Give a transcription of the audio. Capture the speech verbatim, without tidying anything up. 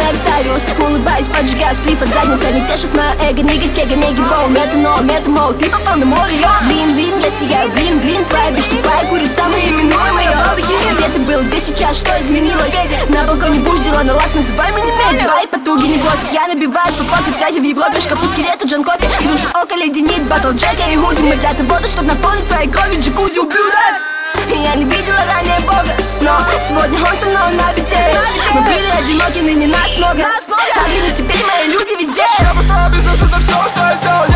Октавиус. Улыбаюсь, поджигаю сплиф от задницы. Они тешат мое эго, нига, кега, неги, боу. Метанол, метамол, ты попал на море, йо. Блин, блин, я сияю, блин, блин. Твоя бишь тупая курица, мы именуем ее отдыхи. Где ты был, где сейчас, что изменилось? На балконе будешь дела, на лак, называй меня медведь. Твои потуги не бросят, я набиваю свой покет связи в Европе. Шкафу скелета, Джон Кофи, душу око леденит. Батл Джека и Узи, мы для того, чтобы наполнить твоей кровью джакузи, убью рэп. Я не видела ранее Бога, но сегодня он со мной на бите. Мы были одиноки, ныне нас много. Оглянись, теперь мои люди везде. Я постараюсь, это все, что я сделал.